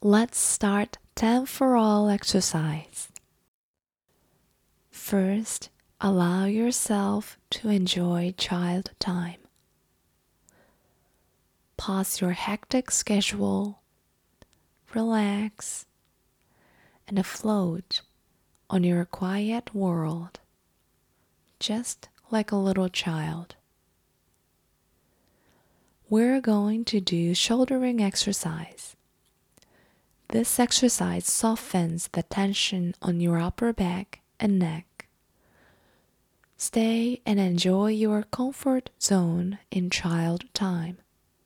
Let's start 10 for all exercise. First, allow yourself to enjoy child time. Pause your hectic schedule, relax, and float on your quiet world, just like a little child. We're going to do shouldering exercise. This exercise softens the tension on your upper back and neck. Stay and enjoy your comfort zone in child time.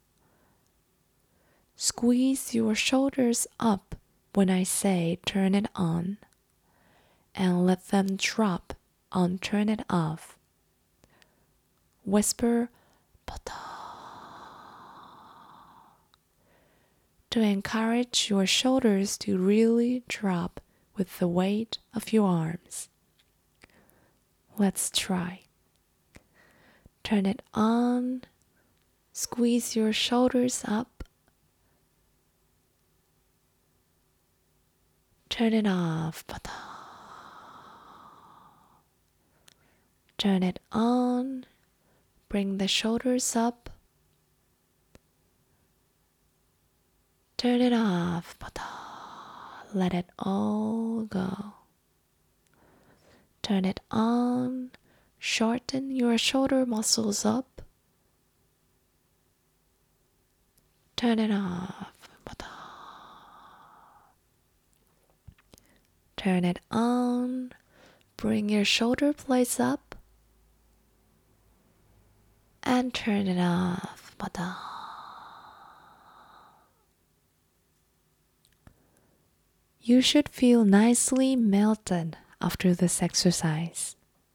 Squeeze your shoulders up when I say turn it on, and let them drop on turn it off. Whisper "pada" to encourage your shoulders to really drop with the weight of your arms. Let's try. Turn it on, squeeze your shoulders up, turn it off, turn it on, bring the shoulders up, turn it off, let it all go. Turn it on, shorten your shoulder muscles up, turn it off, turn it on, bring your shoulder blades up, and turn it off, You should feel nicely melted after this exercise.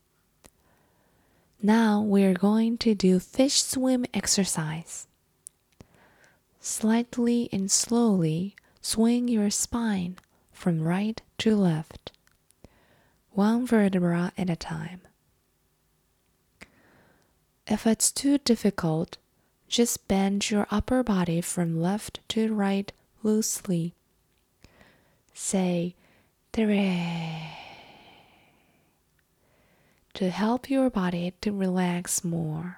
Now we're going to do fish swim exercise. Slightly and slowly swing your spine from right to left, one vertebra at a time. If it's too difficult, just bend your upper body from left to right loosely. Say "tere" to help your body to relax more.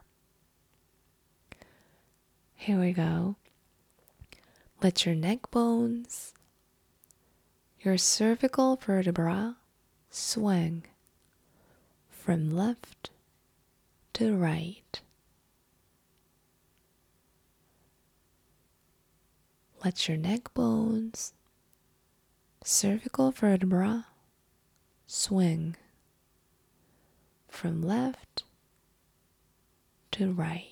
Here we go. Let your neck bones, your cervical vertebra swing from left to right. Let your neck bones, cervical vertebra swing from left to right.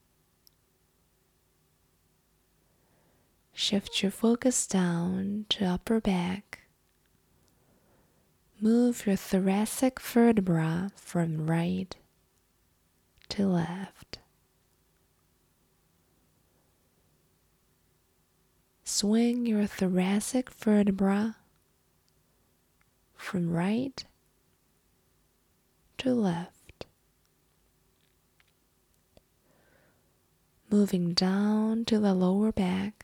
Shift your focus down to upper back. Move your thoracic vertebra from right to left. Swing your thoracic vertebra from right to left. Moving down to the lower back,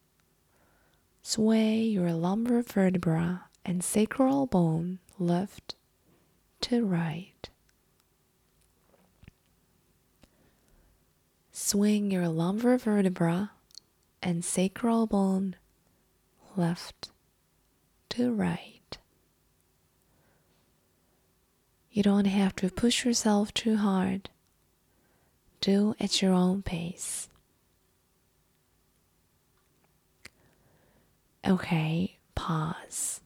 sway your lumbar vertebra and sacral bone left to right. Swing your lumbar vertebra and sacral bone left to right. You don't have to push yourself too hard. Do at your own pace. Okay, pause.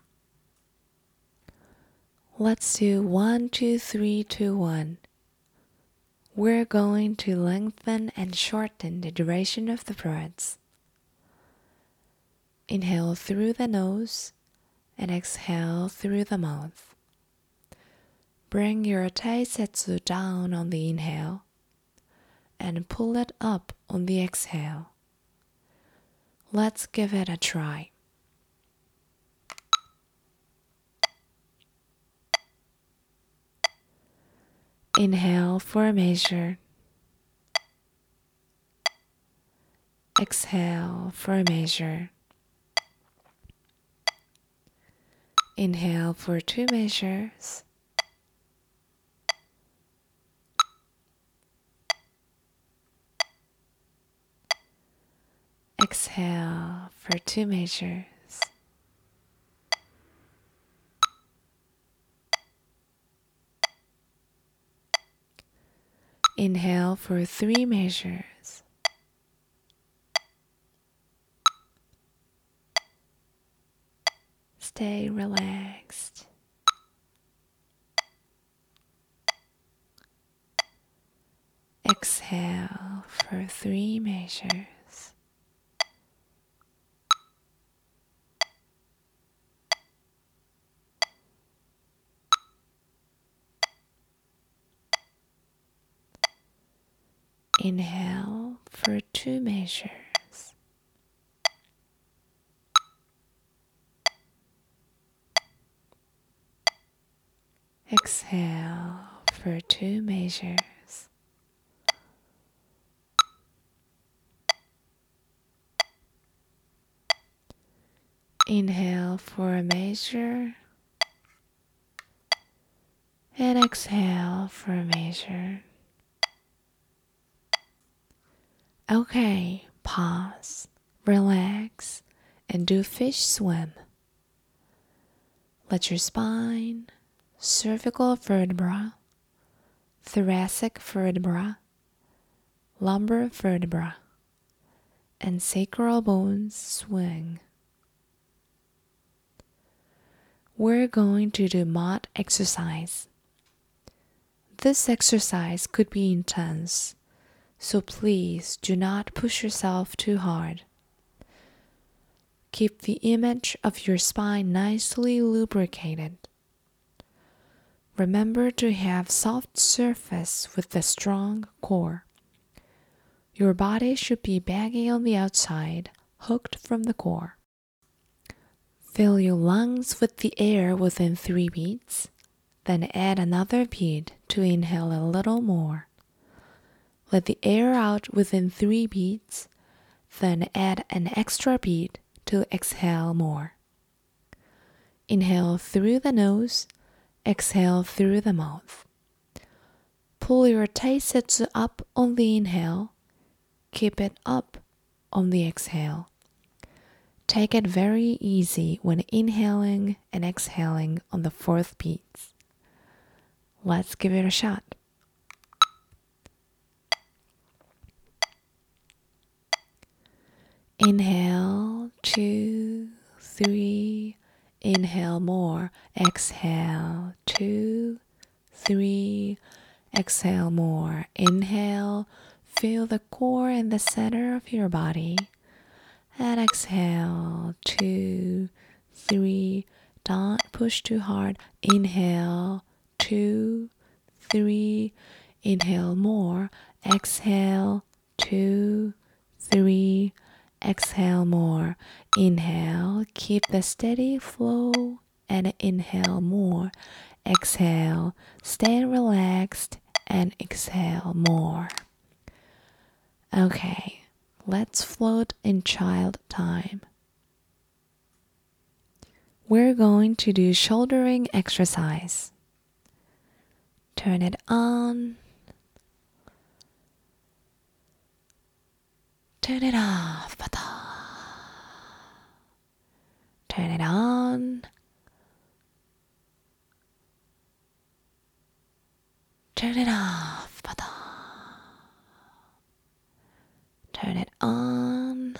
Let's do 1, 2, 3, 2, 1. We're going to lengthen and shorten the duration of the breaths. Inhale through the nose and exhale through the mouth. Bring your taisetsu down on the inhale and pull it up on the exhale. Let's give it a try. Inhale for a measure. Exhale for a measure. Inhale for 2 measures. Exhale for 2 measures. Inhale for 3 measures. Stay relaxed. Exhale for 3 measures. Inhale for 2 measures. Exhale for 2 measures. Inhale for a measure and exhale for a measure. Okay, pause, relax, and do fish swim. Let your spine, cervical vertebra, thoracic vertebra, lumbar vertebra, and sacral bones swing. We're going to do mud exercise. This exercise could be intense, so please do not push yourself too hard. Keep the image of your spine nicely lubricated. Remember to have soft surface with a strong core. Your body should be baggy on the outside, hooked from the core. Fill your lungs with the air within 3 beats, then add another beat to inhale a little more. Let the air out within 3 beats, then add an extra beat to exhale more. Inhale through the nose, exhale through the mouth. Pull your taisetsu up on the inhale, keep it up on the exhale. Take it very easy when inhaling and exhaling on the 4th beats. Let's give it a shot. Inhale, 2, 3, inhale more, exhale, 2, 3, exhale more, inhale, feel the core in the center of your body, and exhale, 2, 3, don't push too hard, inhale, 2, 3, inhale more, exhale, 2, 3, exhale more. Inhale, keep the steady flow, and inhale more. Exhale, stay relaxed, and exhale more. Okay, let's float in child time. We're going to do shouldering exercise. Turn it on. Turn it off. Turn it on. Turn it off. Turn it on.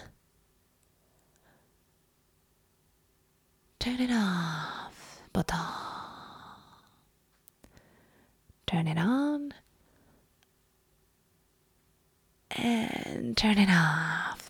Turn it off. Turn it on. And turn it off.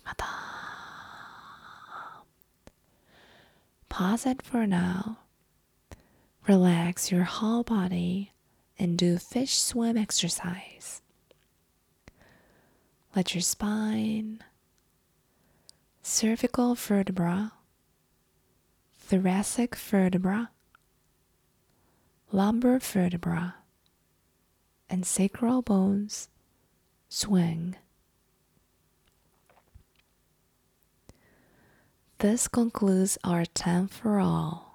Pause it for now. Relax your whole body and do fish swim exercise. Let your spine, cervical vertebra, thoracic vertebra, lumbar vertebra, and sacral bones swing. This concludes our 10 for all.